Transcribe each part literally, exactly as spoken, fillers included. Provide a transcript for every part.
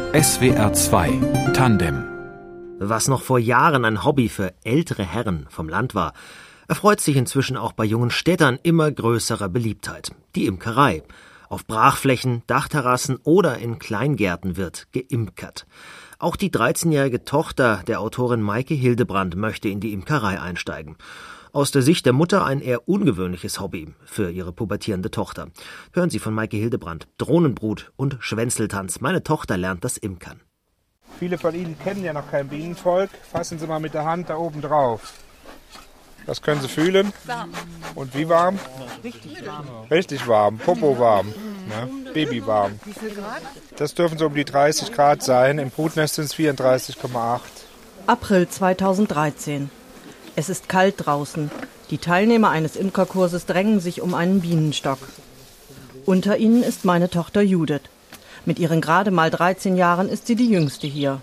S W R zwei Tandem. Was noch vor Jahren ein Hobby für ältere Herren vom Land war, erfreut sich inzwischen auch bei jungen Städtern immer größerer Beliebtheit. Die Imkerei. Auf Brachflächen, Dachterrassen oder in Kleingärten wird geimkert. Auch die dreizehnjährige Tochter der Autorin Maike Hildebrand möchte in die Imkerei einsteigen. Aus der Sicht der Mutter ein eher ungewöhnliches Hobby für ihre pubertierende Tochter. Hören Sie von Maike Hildebrand. Drohnenbrut und Schwänzeltanz. Meine Tochter lernt das Imkern. Viele von Ihnen kennen ja noch kein Bienenvolk. Fassen Sie mal mit der Hand da oben drauf. Das können Sie fühlen. Warm. Und wie warm? Richtig warm. Richtig warm, Popo warm, ne? Baby warm. Wie viel Grad? Das dürfen so um die dreißig Grad sein. Im Brutnest sind es vierunddreißig Komma acht. April zweitausenddreizehn. Es ist kalt draußen. Die Teilnehmer eines Imkerkurses drängen sich um einen Bienenstock. Unter ihnen ist meine Tochter Judith. Mit ihren gerade mal dreizehn Jahren ist sie die Jüngste hier.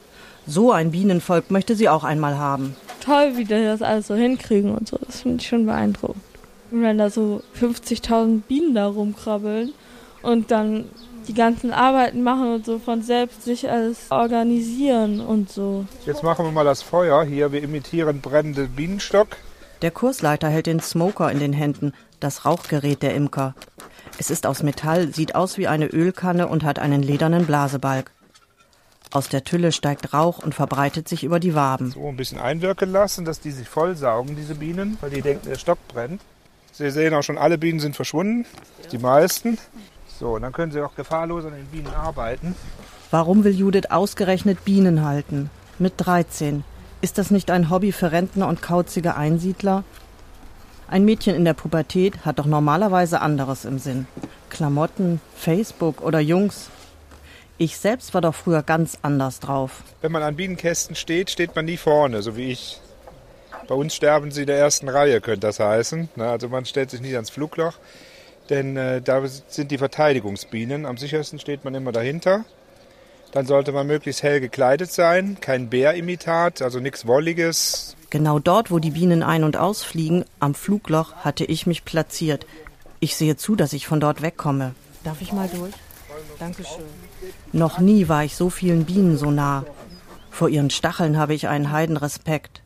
So ein Bienenvolk möchte sie auch einmal haben. Toll, wie die das alles so hinkriegen und so. Das finde ich schon beeindruckend. Und wenn da so fünfzigtausend Bienen da rumkrabbeln und dann die ganzen Arbeiten machen und so von selbst sich alles organisieren und so. Jetzt machen wir mal das Feuer hier. Wir imitieren brennenden Bienenstock. Der Kursleiter hält den Smoker in den Händen, das Rauchgerät der Imker. Es ist aus Metall, sieht aus wie eine Ölkanne und hat einen ledernen Blasebalg. Aus der Tülle steigt Rauch und verbreitet sich über die Waben. So ein bisschen einwirken lassen, dass die sich vollsaugen, diese Bienen, weil die denken, der Stock brennt. Sie sehen auch schon, alle Bienen sind verschwunden, die meisten. So, und dann können Sie auch gefahrlos an den Bienen arbeiten. Warum will Judith ausgerechnet Bienen halten? Mit dreizehn. Ist das nicht ein Hobby für Rentner und kauzige Einsiedler? Ein Mädchen in der Pubertät hat doch normalerweise anderes im Sinn. Klamotten, Facebook oder Jungs. Ich selbst war doch früher ganz anders drauf. Wenn man an Bienenkästen steht, steht man nie vorne, so wie ich. Bei uns sterben sie in der ersten Reihe, könnte das heißen. Also man stellt sich nicht ans Flugloch, denn äh, da sind die Verteidigungsbienen. Am sichersten steht man immer dahinter. Dann sollte man möglichst hell gekleidet sein, kein Bärimitat, also nichts Wolliges. Genau dort, wo die Bienen ein- und ausfliegen, am Flugloch, hatte ich mich platziert. Ich sehe zu, dass ich von dort wegkomme. Darf ich mal durch? Dankeschön. Noch nie war ich so vielen Bienen so nah. Vor ihren Stacheln habe ich einen Heidenrespekt.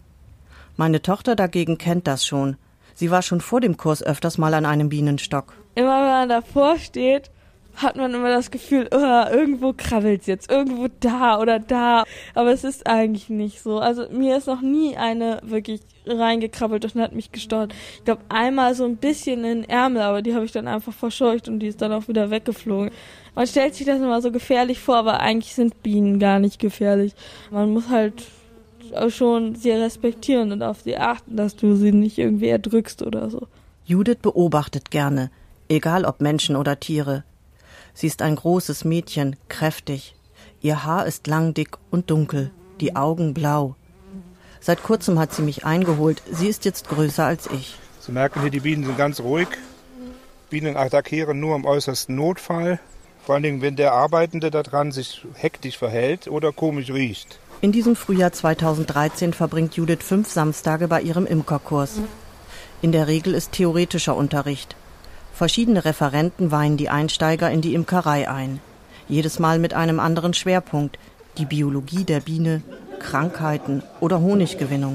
Meine Tochter dagegen kennt das schon. Sie war schon vor dem Kurs öfters mal an einem Bienenstock. Immer wenn man davor steht, hat man immer das Gefühl, oh, irgendwo krabbelt's jetzt, irgendwo da oder da. Aber es ist eigentlich nicht so. Also mir ist noch nie eine wirklich reingekrabbelt und hat mich gestört. Ich glaube einmal so ein bisschen in den Ärmel, aber die habe ich dann einfach verscheucht und die ist dann auch wieder weggeflogen. Man stellt sich das immer so gefährlich vor, aber eigentlich sind Bienen gar nicht gefährlich. Man muss halt schon sie respektieren und auf sie achten, dass du sie nicht irgendwie erdrückst oder so. Judith beobachtet gerne, egal ob Menschen oder Tiere. Sie ist ein großes Mädchen, kräftig. Ihr Haar ist lang, dick und dunkel, die Augen blau. Seit kurzem hat sie mich eingeholt. Sie ist jetzt größer als ich. Sie merken hier, die Bienen sind ganz ruhig. Bienen attackieren nur im äußersten Notfall. Vor allen Dingen, wenn der Arbeitende daran sich hektisch verhält oder komisch riecht. In diesem Frühjahr zweitausenddreizehn verbringt Judith fünf Samstage bei ihrem Imkerkurs. In der Regel ist theoretischer Unterricht. Verschiedene Referenten weihen die Einsteiger in die Imkerei ein. Jedes Mal mit einem anderen Schwerpunkt. Die Biologie der Biene, Krankheiten oder Honiggewinnung.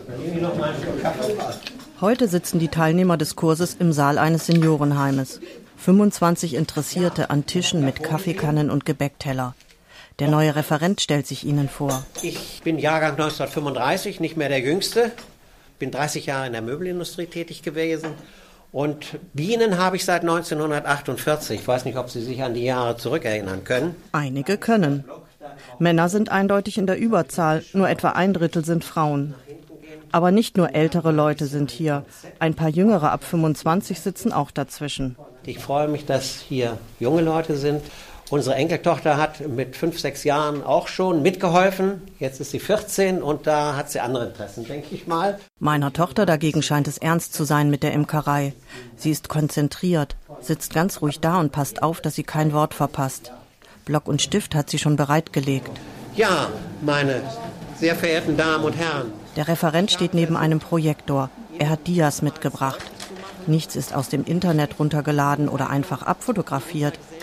Heute sitzen die Teilnehmer des Kurses im Saal eines Seniorenheimes. fünfundzwanzig Interessierte an Tischen mit Kaffeekannen und Gebäckteller. Der neue Referent stellt sich ihnen vor. Ich bin Jahrgang neunzehnhundertfünfunddreißig, nicht mehr der Jüngste. Bin dreißig Jahre in der Möbelindustrie tätig gewesen. Und Bienen habe ich seit neunzehnhundertachtundvierzig. Ich weiß nicht, ob Sie sich an die Jahre zurückerinnern können. Einige können. Männer sind eindeutig in der Überzahl, nur etwa ein Drittel sind Frauen. Aber nicht nur ältere Leute sind hier. Ein paar Jüngere ab fünfundzwanzig sitzen auch dazwischen. Ich freue mich, dass hier junge Leute sind. Unsere Enkeltochter hat mit fünf, sechs Jahren auch schon mitgeholfen. Jetzt ist sie vierzehn und da hat sie andere Interessen, denke ich mal. Meiner Tochter dagegen scheint es ernst zu sein mit der Imkerei. Sie ist konzentriert, sitzt ganz ruhig da und passt auf, dass sie kein Wort verpasst. Block und Stift hat sie schon bereitgelegt. Ja, meine sehr verehrten Damen und Herren. Der Referent steht neben einem Projektor. Er hat Dias mitgebracht. Nichts ist aus dem Internet runtergeladen oder einfach abfotografiert.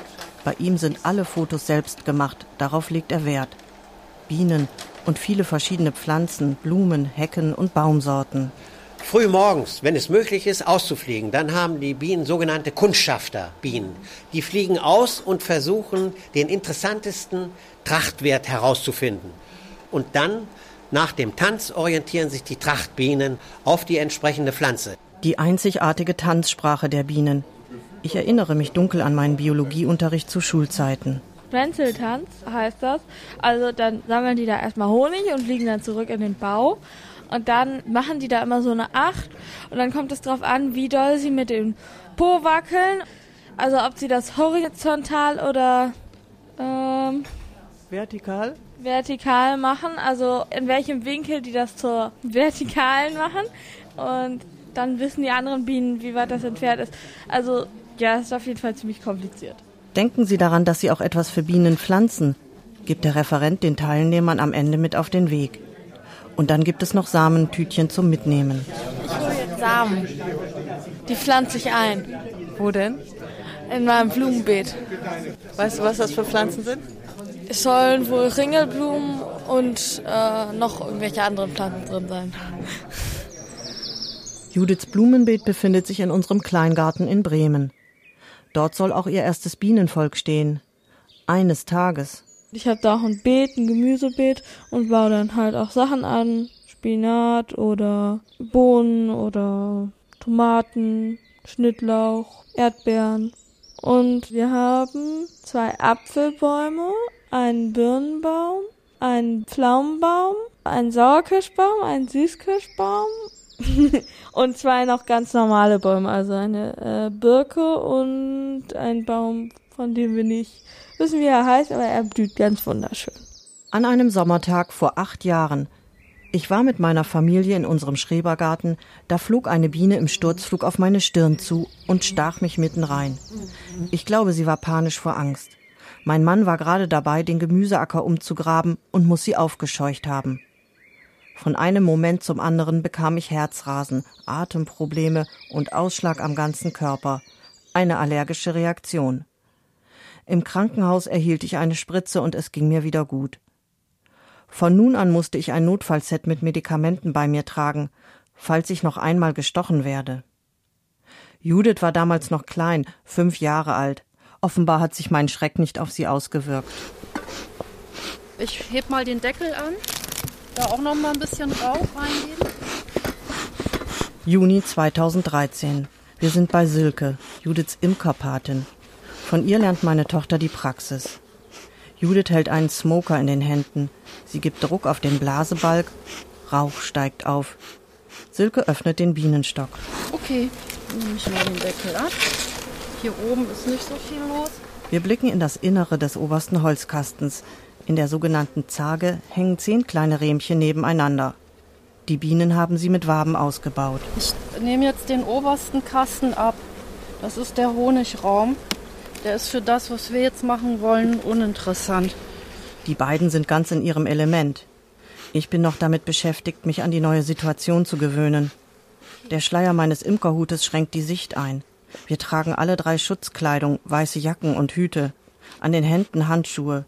Bei ihm sind alle Fotos selbst gemacht, darauf legt er Wert. Bienen und viele verschiedene Pflanzen, Blumen, Hecken und Baumsorten. Früh morgens, wenn es möglich ist, auszufliegen, dann haben die Bienen sogenannte Kundschafterbienen. Die fliegen aus und versuchen, den interessantesten Trachtwert herauszufinden. Und dann, nach dem Tanz, orientieren sich die Trachtbienen auf die entsprechende Pflanze. Die einzigartige Tanzsprache der Bienen. Ich erinnere mich dunkel an meinen Biologieunterricht zu Schulzeiten. Wenzeltanz heißt das. Also dann sammeln die da erstmal Honig und fliegen dann zurück in den Bau. Und dann machen die da immer so eine Acht. Und dann kommt es drauf an, wie doll sie mit dem Po wackeln. Also ob sie das horizontal oder ähm, vertikal? vertikal machen. Also in welchem Winkel die das zur vertikalen machen. Und dann wissen die anderen Bienen, wie weit das entfernt ist. Also ja, es ist auf jeden Fall ziemlich kompliziert. Denken Sie daran, dass Sie auch etwas für Bienen pflanzen, gibt der Referent den Teilnehmern am Ende mit auf den Weg. Und dann gibt es noch Samentütchen zum Mitnehmen. Ich hole jetzt Samen. Die pflanze ich ein. Wo denn? In meinem Blumenbeet. Weißt du, was das für Pflanzen sind? Es sollen wohl Ringelblumen und äh, noch irgendwelche anderen Pflanzen drin sein. Judiths Blumenbeet befindet sich in unserem Kleingarten in Bremen. Dort soll auch ihr erstes Bienenvolk stehen. Eines Tages. Ich habe da auch ein Beet, ein Gemüsebeet und baue dann halt auch Sachen an. Spinat oder Bohnen oder Tomaten, Schnittlauch, Erdbeeren. Und wir haben zwei Apfelbäume, einen Birnenbaum, einen Pflaumenbaum, einen Sauerkirschbaum, einen Süßkirschbaum und zwei noch ganz normale Bäume, also eine äh, Birke und ein Baum, von dem wir nicht wissen, wie er heißt, aber er blüht ganz wunderschön. An einem Sommertag vor acht Jahren. Ich war mit meiner Familie in unserem Schrebergarten, da flog eine Biene im Sturzflug auf meine Stirn zu und stach mich mitten rein. Ich glaube, sie war panisch vor Angst. Mein Mann war gerade dabei, den Gemüseacker umzugraben und muss sie aufgescheucht haben. Von einem Moment zum anderen bekam ich Herzrasen, Atemprobleme und Ausschlag am ganzen Körper. Eine allergische Reaktion. Im Krankenhaus erhielt ich eine Spritze und es ging mir wieder gut. Von nun an musste ich ein Notfallset mit Medikamenten bei mir tragen, falls ich noch einmal gestochen werde. Judith war damals noch klein, fünf Jahre alt. Offenbar hat sich mein Schreck nicht auf sie ausgewirkt. Ich heb mal den Deckel an. Da auch noch mal ein bisschen Rauch reingeben. Juni zweitausenddreizehn. Wir sind bei Silke, Judiths Imkerpatin. Von ihr lernt meine Tochter die Praxis. Judith hält einen Smoker in den Händen. Sie gibt Druck auf den Blasebalg. Rauch steigt auf. Silke öffnet den Bienenstock. Okay, nehme ich mal den Deckel ab. Hier oben ist nicht so viel los. Wir blicken in das Innere des obersten Holzkastens. In der sogenannten Zarge hängen zehn kleine Rähmchen nebeneinander. Die Bienen haben sie mit Waben ausgebaut. Ich nehme jetzt den obersten Kasten ab. Das ist der Honigraum. Der ist für das, was wir jetzt machen wollen, uninteressant. Die beiden sind ganz in ihrem Element. Ich bin noch damit beschäftigt, mich an die neue Situation zu gewöhnen. Der Schleier meines Imkerhutes schränkt die Sicht ein. Wir tragen alle drei Schutzkleidung, weiße Jacken und Hüte. An den Händen Handschuhe.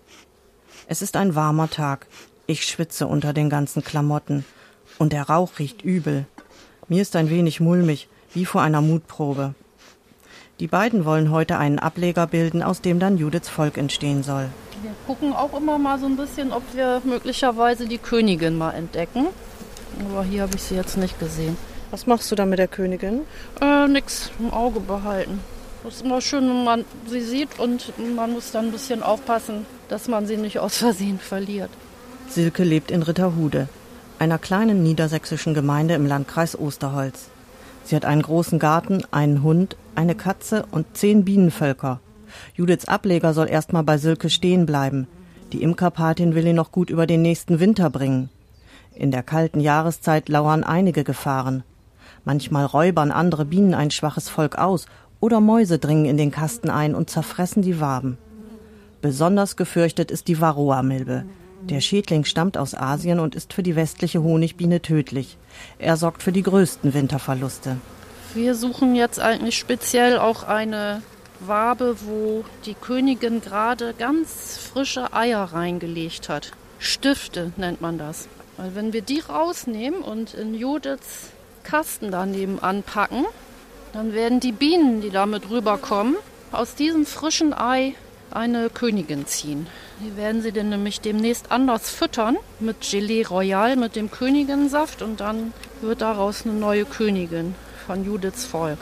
Es ist ein warmer Tag. Ich schwitze unter den ganzen Klamotten. Und der Rauch riecht übel. Mir ist ein wenig mulmig, wie vor einer Mutprobe. Die beiden wollen heute einen Ableger bilden, aus dem dann Judiths Volk entstehen soll. Wir gucken auch immer mal so ein bisschen, ob wir möglicherweise die Königin mal entdecken. Aber hier habe ich sie jetzt nicht gesehen. Was machst du da mit der Königin? Äh, nix im Auge behalten. Das ist immer schön, wenn man sie sieht und man muss dann ein bisschen aufpassen, dass man sie nicht aus Versehen verliert. Silke lebt in Ritterhude, einer kleinen niedersächsischen Gemeinde im Landkreis Osterholz. Sie hat einen großen Garten, einen Hund, eine Katze und zehn Bienenvölker. Judiths Ableger soll erstmal bei Silke stehen bleiben. Die Imkerpatin will ihn noch gut über den nächsten Winter bringen. In der kalten Jahreszeit lauern einige Gefahren. Manchmal räubern andere Bienen ein schwaches Volk aus oder Mäuse dringen in den Kasten ein und zerfressen die Waben. Besonders gefürchtet ist die Varroa-Milbe. Der Schädling stammt aus Asien und ist für die westliche Honigbiene tödlich. Er sorgt für die größten Winterverluste. Wir suchen jetzt eigentlich speziell auch eine Wabe, wo die Königin gerade ganz frische Eier reingelegt hat. Stifte nennt man das. Weil wenn wir die rausnehmen und in Judiths Kasten daneben anpacken, dann werden die Bienen, die damit rüberkommen, aus diesem frischen Ei eine Königin ziehen. Die werden sie dann nämlich demnächst anders füttern mit Gelee Royal, mit dem Königinsaft, und dann wird daraus eine neue Königin von Judiths Volk.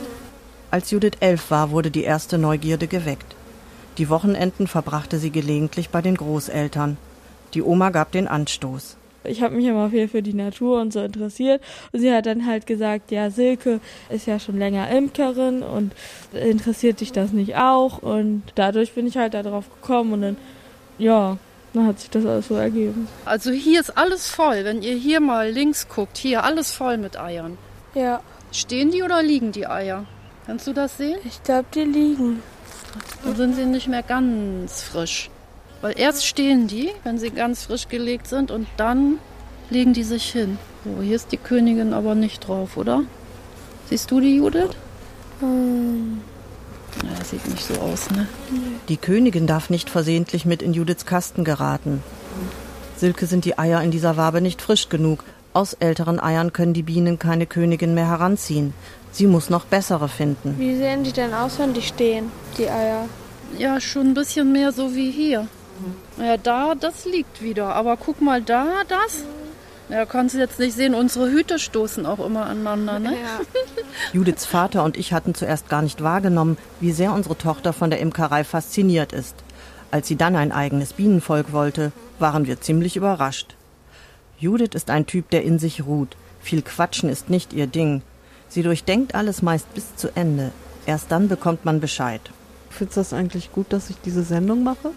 Als Judith elf war, wurde die erste Neugierde geweckt. Die Wochenenden verbrachte sie gelegentlich bei den Großeltern. Die Oma gab den Anstoß. Ich habe mich immer viel für die Natur und so interessiert. Und sie hat dann halt gesagt, ja, Silke ist ja schon länger Imkerin und interessiert dich das nicht auch? Und dadurch bin ich halt da drauf gekommen und dann, ja, dann hat sich das alles so ergeben. Also hier ist alles voll. Wenn ihr hier mal links guckt, hier alles voll mit Eiern. Ja. Stehen die oder liegen die Eier? Kannst du das sehen? Ich glaube, die liegen. Dann sind sie nicht mehr ganz frisch. Weil erst stehen die, wenn sie ganz frisch gelegt sind, und dann legen die sich hin. So, hier ist die Königin aber nicht drauf, oder? Siehst du die, Judith? Hm. Ja, das sieht nicht so aus, ne? Die Königin darf nicht versehentlich mit in Judiths Kasten geraten. Silke sind die Eier in dieser Wabe nicht frisch genug. Aus älteren Eiern können die Bienen keine Königin mehr heranziehen. Sie muss noch bessere finden. Wie sehen die denn aus, wenn die stehen, die Eier? Ja, schon ein bisschen mehr so wie hier. Ja, da, das liegt wieder. Aber guck mal da, das. Ja, kannst du jetzt nicht sehen, unsere Hüte stoßen auch immer aneinander, ne? Ja. Judiths Vater und ich hatten zuerst gar nicht wahrgenommen, wie sehr unsere Tochter von der Imkerei fasziniert ist. Als sie dann ein eigenes Bienenvolk wollte, waren wir ziemlich überrascht. Judith ist ein Typ, der in sich ruht. Viel Quatschen ist nicht ihr Ding. Sie durchdenkt alles meist bis zu Ende. Erst dann bekommt man Bescheid. Findest du das eigentlich gut, dass ich diese Sendung mache?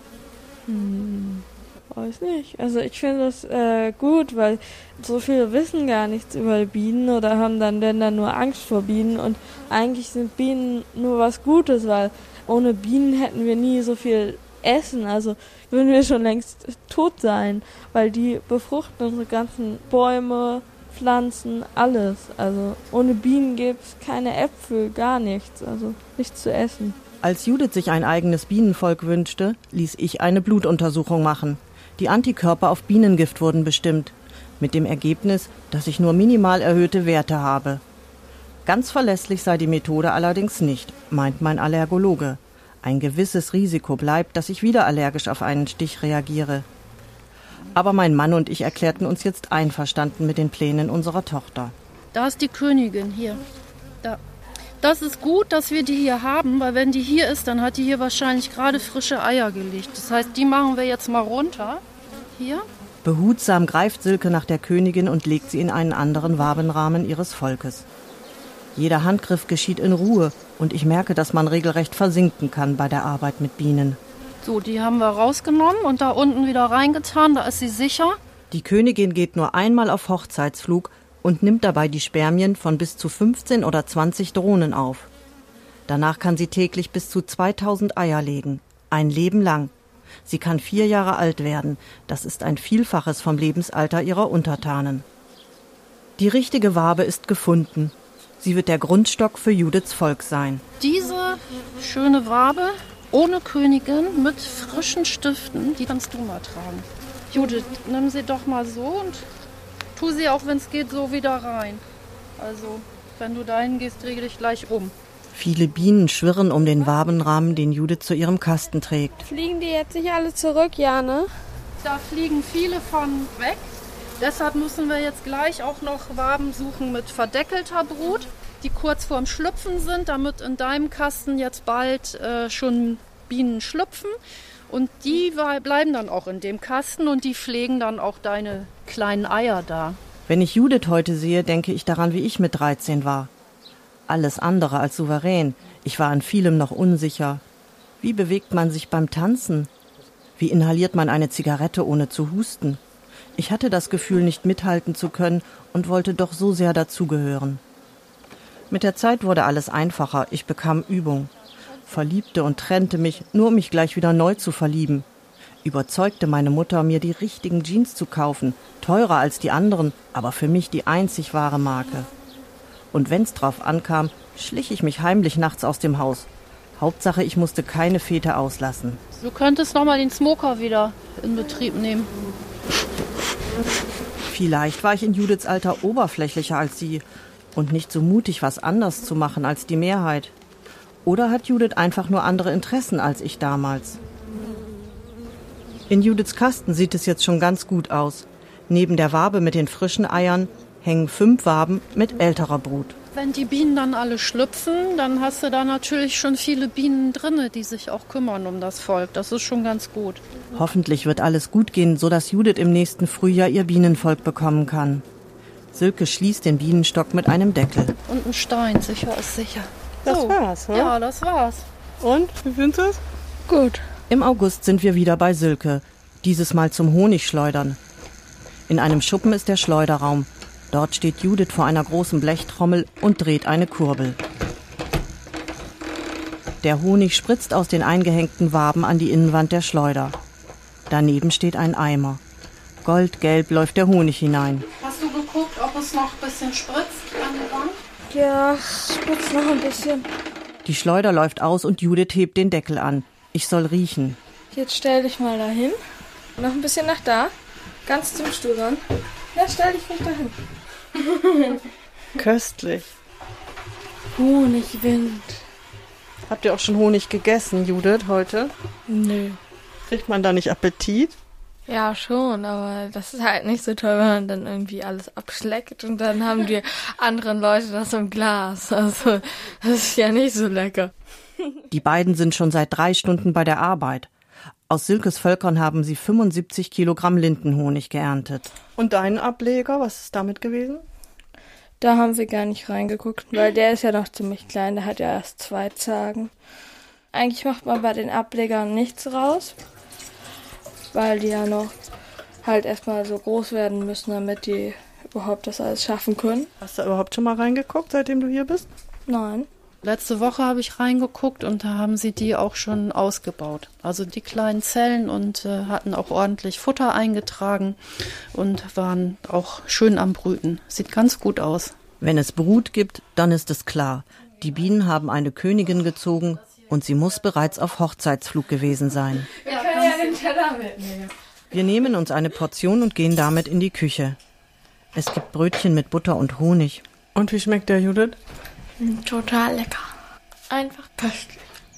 Hm, weiß nicht. Also ich finde das äh, gut, weil so viele wissen gar nichts über Bienen oder haben dann, wenn dann nur Angst vor Bienen. Und eigentlich sind Bienen nur was Gutes, weil ohne Bienen hätten wir nie so viel Essen. Also würden wir schon längst tot sein, weil die befruchten unsere ganzen Bäume, Pflanzen, alles. Also ohne Bienen gäbe es keine Äpfel, gar nichts. Also nichts zu essen. Als Judith sich ein eigenes Bienenvolk wünschte, ließ ich eine Blutuntersuchung machen. Die Antikörper auf Bienengift wurden bestimmt, mit dem Ergebnis, dass ich nur minimal erhöhte Werte habe. Ganz verlässlich sei die Methode allerdings nicht, meint mein Allergologe. Ein gewisses Risiko bleibt, dass ich wieder allergisch auf einen Stich reagiere. Aber mein Mann und ich erklärten uns jetzt einverstanden mit den Plänen unserer Tochter. Da ist die Königin, hier. Da. Das ist gut, dass wir die hier haben, weil wenn die hier ist, dann hat die hier wahrscheinlich gerade frische Eier gelegt. Das heißt, die machen wir jetzt mal runter. Hier. Behutsam greift Silke nach der Königin und legt sie in einen anderen Wabenrahmen ihres Volkes. Jeder Handgriff geschieht in Ruhe und ich merke, dass man regelrecht versinken kann bei der Arbeit mit Bienen. So, die haben wir rausgenommen und da unten wieder reingetan, da ist sie sicher. Die Königin geht nur einmal auf Hochzeitsflug und nimmt dabei die Spermien von bis zu fünfzehn oder zwanzig Drohnen auf. Danach kann sie täglich bis zu zweitausend Eier legen, ein Leben lang. Sie kann vier Jahre alt werden, das ist ein Vielfaches vom Lebensalter ihrer Untertanen. Die richtige Wabe ist gefunden. Sie wird der Grundstock für Judiths Volk sein. Diese schöne Wabe ohne Königin mit frischen Stiften, die kannst du mal tragen. Judith, nimm sie doch mal so und tu sie auch, wenn es geht, so wieder rein. Also, wenn du dahin gehst, dreh dich gleich um. Viele Bienen schwirren um den Wabenrahmen, den Judith zu ihrem Kasten trägt. Fliegen die jetzt nicht alle zurück, ja, ne? Da fliegen viele von weg. Deshalb müssen wir jetzt gleich auch noch Waben suchen mit verdeckelter Brut, die kurz vorm Schlüpfen sind, damit in deinem Kasten jetzt bald äh, schon Bienen schlüpfen. Und die bleiben dann auch in dem Kasten und die pflegen dann auch deine kleinen Eier da. Wenn ich Judith heute sehe, denke ich daran, wie ich mit dreizehn war. Alles andere als souverän. Ich war an vielem noch unsicher. Wie bewegt man sich beim Tanzen? Wie inhaliert man eine Zigarette, ohne zu husten? Ich hatte das Gefühl, nicht mithalten zu können und wollte doch so sehr dazugehören. Mit der Zeit wurde alles einfacher. Ich bekam Übung. Verliebte und trennte mich, nur um mich gleich wieder neu zu verlieben. Überzeugte meine Mutter, mir die richtigen Jeans zu kaufen, teurer als die anderen, aber für mich die einzig wahre Marke. Und wenn's drauf ankam, schlich ich mich heimlich nachts aus dem Haus. Hauptsache, ich musste keine Fete auslassen. Du könntest noch mal den Smoker wieder in Betrieb nehmen. Vielleicht war ich in Judiths Alter oberflächlicher als sie und nicht so mutig, was anders zu machen als die Mehrheit. Oder hat Judith einfach nur andere Interessen als ich damals? In Judiths Kasten sieht es jetzt schon ganz gut aus. Neben der Wabe mit den frischen Eiern hängen fünf Waben mit älterer Brut. Wenn die Bienen dann alle schlüpfen, dann hast du da natürlich schon viele Bienen drin, die sich auch kümmern um das Volk. Das ist schon ganz gut. Hoffentlich wird alles gut gehen, sodass Judith im nächsten Frühjahr ihr Bienenvolk bekommen kann. Silke schließt den Bienenstock mit einem Deckel. Und ein Stein, sicher ist sicher. Das so. war's, ne? Ja, das war's. Und, wie findest du es? Gut. Im August sind wir wieder bei Silke, dieses Mal zum Honigschleudern. In einem Schuppen ist der Schleuderraum. Dort steht Judith vor einer großen Blechtrommel und dreht eine Kurbel. Der Honig spritzt aus den eingehängten Waben an die Innenwand der Schleuder. Daneben steht ein Eimer. Goldgelb läuft der Honig hinein. Hast du geguckt, ob es noch ein bisschen spritzt an der Wand? Ja, es spritzt noch ein bisschen. Die Schleuder läuft aus und Judith hebt den Deckel an. Ich soll riechen. Jetzt stell dich mal dahin. Noch ein bisschen nach da. Ganz zum Stuhl ran. Ja, stell dich nicht dahin. Köstlich. Honigwind. Habt ihr auch schon Honig gegessen, Judith, heute? Nö. Kriegt man da nicht Appetit? Ja, schon, aber das ist halt nicht so toll, wenn man dann irgendwie alles abschleckt und dann haben die anderen Leute das im Glas. Also, das ist ja nicht so lecker. Die beiden sind schon seit drei Stunden bei der Arbeit. Aus Silkes Völkern haben sie fünfundsiebzig Kilogramm Lindenhonig geerntet. Und dein Ableger, was ist damit gewesen? Da haben wir gar nicht reingeguckt, weil der ist ja noch ziemlich klein, der hat ja erst zwei Zagen. Eigentlich macht man bei den Ablegern nichts raus, weil die ja noch halt erstmal so groß werden müssen, damit die überhaupt das alles schaffen können. Hast du überhaupt schon mal reingeguckt, seitdem du hier bist? Nein. Letzte Woche habe ich reingeguckt und da haben sie die auch schon ausgebaut. Also die kleinen Zellen und äh, hatten auch ordentlich Futter eingetragen und waren auch schön am Brüten. Sieht ganz gut aus. Wenn es Brut gibt, dann ist es klar. Die Bienen haben eine Königin gezogen und sie muss bereits auf Hochzeitsflug gewesen sein. Wir können ja den Teller mitnehmen. Wir nehmen uns eine Portion und gehen damit in die Küche. Es gibt Brötchen mit Butter und Honig. Und wie schmeckt der, Judith? Total lecker. Einfach köstlich.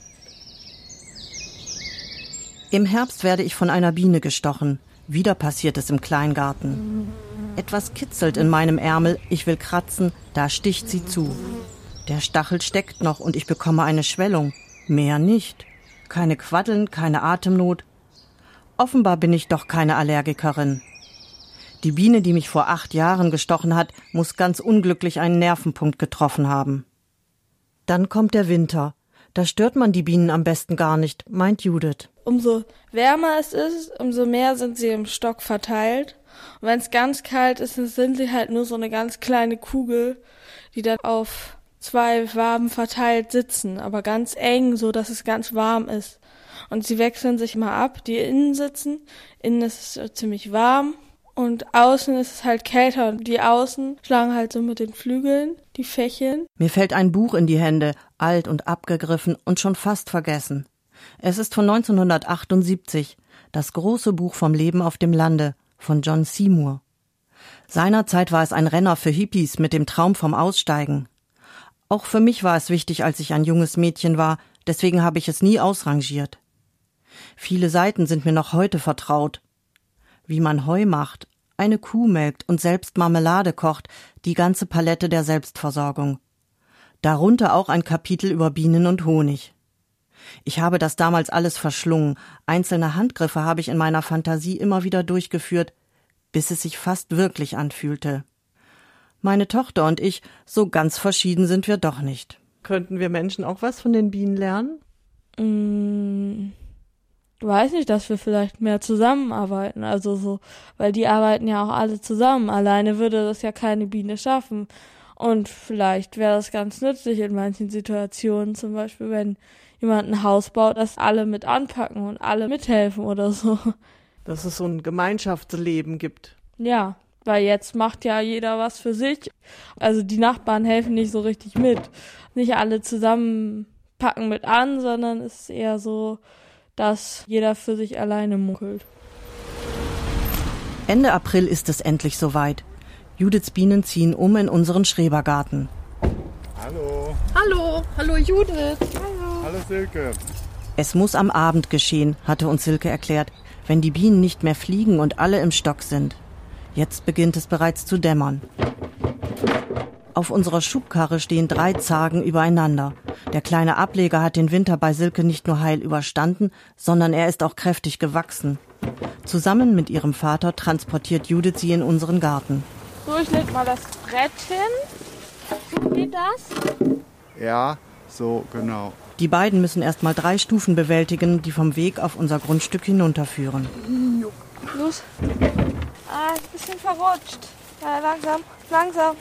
Im Herbst werde ich von einer Biene gestochen. Wieder passiert es im Kleingarten. Etwas kitzelt in meinem Ärmel, ich will kratzen, da sticht sie zu. Der Stachel steckt noch und ich bekomme eine Schwellung. Mehr nicht. Keine Quaddeln, keine Atemnot. Offenbar bin ich doch keine Allergikerin. Die Biene, die mich vor acht Jahren gestochen hat, muss ganz unglücklich einen Nervenpunkt getroffen haben. Dann kommt der Winter. Da stört man die Bienen am besten gar nicht, meint Judith. Umso wärmer es ist, umso mehr sind sie im Stock verteilt. Und wenn es ganz kalt ist, dann sind sie halt nur so eine ganz kleine Kugel, die dann auf zwei Waben verteilt sitzen, aber ganz eng, so dass es ganz warm ist. Und sie wechseln sich mal ab, die innen sitzen. Innen ist es ziemlich warm. Und außen ist es halt kälter. Und die außen schlagen halt so mit den Flügeln, die Fächeln. Mir fällt ein Buch in die Hände, alt und abgegriffen und schon fast vergessen. Es ist von neunzehnhundertachtundsiebzig, das große Buch vom Leben auf dem Lande von John Seymour. Seinerzeit war es ein Renner für Hippies mit dem Traum vom Aussteigen. Auch für mich war es wichtig, als ich ein junges Mädchen war, deswegen habe ich es nie ausrangiert. Viele Seiten sind mir noch heute vertraut. Wie man Heu macht, eine Kuh melkt und selbst Marmelade kocht, die ganze Palette der Selbstversorgung. Darunter auch ein Kapitel über Bienen und Honig. Ich habe das damals alles verschlungen, einzelne Handgriffe habe ich in meiner Fantasie immer wieder durchgeführt, bis es sich fast wirklich anfühlte. Meine Tochter und ich, so ganz verschieden sind wir doch nicht. Könnten wir Menschen auch was von den Bienen lernen? Mm, weiß nicht, dass wir vielleicht mehr zusammenarbeiten, also so, weil die arbeiten ja auch alle zusammen. Alleine würde das ja keine Biene schaffen. Und vielleicht wäre das ganz nützlich in manchen Situationen, zum Beispiel wenn jemand ein Haus baut, dass alle mit anpacken und alle mithelfen oder so. Dass es so ein Gemeinschaftsleben gibt. Ja, weil jetzt macht ja jeder was für sich. Also die Nachbarn helfen nicht so richtig mit. Nicht alle zusammen packen mit an, sondern es ist eher so, dass jeder für sich alleine muckelt. Ende April ist es endlich soweit. Judiths Bienen ziehen um in unseren Schrebergarten. Hallo. Hallo, hallo Judith. Hallo. Hallo Silke. Es muss am Abend geschehen, hatte uns Silke erklärt, wenn die Bienen nicht mehr fliegen und alle im Stock sind. Jetzt beginnt es bereits zu dämmern. Auf unserer Schubkarre stehen drei Zargen übereinander. Der kleine Ableger hat den Winter bei Silke nicht nur heil überstanden, sondern er ist auch kräftig gewachsen. Zusammen mit ihrem Vater transportiert Judith sie in unseren Garten. So, ich leg mal das Brett hin. So geht das? Ja, so genau. Die beiden müssen erst mal drei Stufen bewältigen, die vom Weg auf unser Grundstück hinunterführen. Los. Ah, ist ein bisschen verrutscht. Ja, langsam, langsam.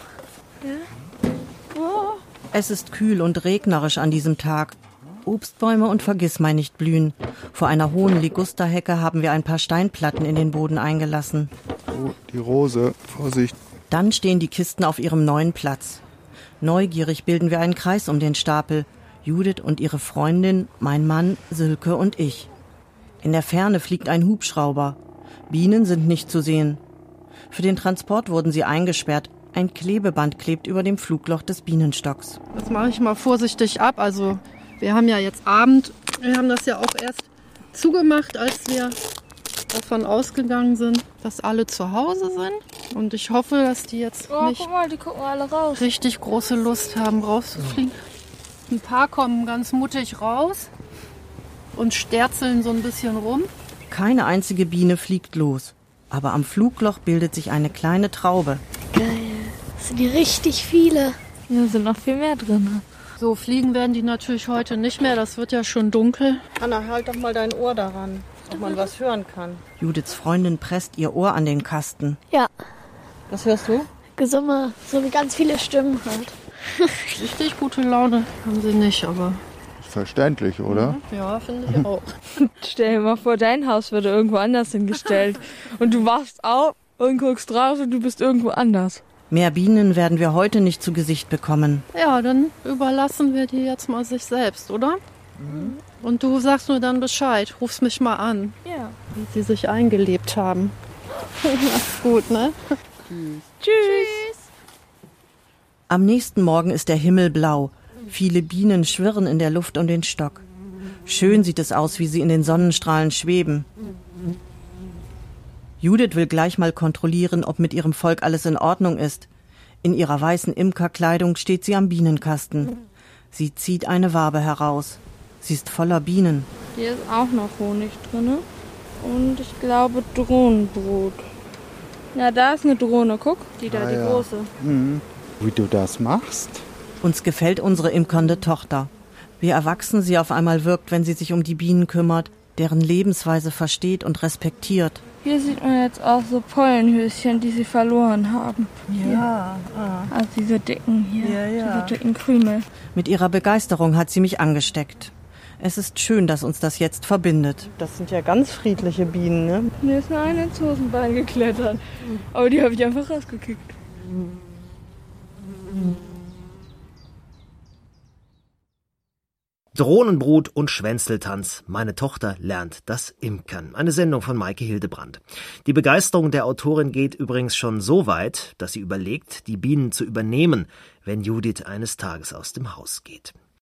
Ja. Oh. Es ist kühl und regnerisch an diesem Tag. Obstbäume und Vergissmeinnicht blühen. Vor einer hohen Ligusterhecke haben wir ein paar Steinplatten in den Boden eingelassen. Oh, die Rose, Vorsicht. Dann stehen die Kisten auf ihrem neuen Platz. Neugierig bilden wir einen Kreis um den Stapel. Judith und ihre Freundin, mein Mann, Silke und ich. In der Ferne fliegt ein Hubschrauber. Bienen sind nicht zu sehen. Für den Transport wurden sie eingesperrt. Ein Klebeband klebt über dem Flugloch des Bienenstocks. Das mache ich mal vorsichtig ab. Also wir haben ja jetzt Abend. Wir haben das ja auch erst zugemacht, als wir davon ausgegangen sind, dass alle zu Hause sind. Und ich hoffe, dass die jetzt oh, nicht guck mal, die gucken alle raus. richtig große Lust haben, rauszufliegen. Ein paar kommen ganz mutig raus und sterzeln so ein bisschen rum. Keine einzige Biene fliegt los. Aber am Flugloch bildet sich eine kleine Traube. Geil. Das sind richtig viele. Hier sind noch viel mehr drin. So fliegen werden die natürlich heute nicht mehr. Das wird ja schon dunkel. Anna, halt doch mal dein Ohr daran, ob man was hören kann. Judiths Freundin presst ihr Ohr an den Kasten. Ja. Was hörst du? Gesumme, so wie ganz viele Stimmen halt. Richtig gute Laune haben sie nicht, aber... Verständlich, oder? Ja, finde ich auch. Stell dir mal vor, dein Haus würde irgendwo anders hingestellt. Und du wachst auf und guckst raus und du bist irgendwo anders. Mehr Bienen werden wir heute nicht zu Gesicht bekommen. Ja, dann überlassen wir die jetzt mal sich selbst, oder? Mhm. Und du sagst mir dann Bescheid, rufst mich mal an. Ja. Wie sie sich eingelebt haben. Mach's gut, ne? Tschüss. Tschüss. Am nächsten Morgen ist der Himmel blau. Viele Bienen schwirren in der Luft um den Stock. Schön sieht es aus, wie sie in den Sonnenstrahlen schweben. Judith will gleich mal kontrollieren, ob mit ihrem Volk alles in Ordnung ist. In ihrer weißen Imkerkleidung steht sie am Bienenkasten. Sie zieht eine Wabe heraus. Sie ist voller Bienen. Hier ist auch noch Honig drin. Und ich glaube Drohnenbrot. Ja, da ist eine Drohne, guck. Die da, ah, die ja. große. Mhm. Wie du das machst? Uns gefällt unsere imkernde Tochter. Wie erwachsen sie auf einmal wirkt, wenn sie sich um die Bienen kümmert, deren Lebensweise versteht und respektiert. Hier sieht man jetzt auch so Pollenhöschen, die sie verloren haben. Ja. Ah. Also diese dicken hier, ja, ja. diese dicken Krümel. Mit ihrer Begeisterung hat sie mich angesteckt. Es ist schön, dass uns das jetzt verbindet. Das sind ja ganz friedliche Bienen, ne? Mir ist nur eine ins Hosenbein geklettert. Aber die habe ich einfach rausgekickt. Drohnenbrut und Schwänzeltanz. Meine Tochter lernt das Imkern. Eine Sendung von Maike Hildebrand. Die Begeisterung der Autorin geht übrigens schon so weit, dass sie überlegt, die Bienen zu übernehmen, wenn Judith eines Tages aus dem Haus geht.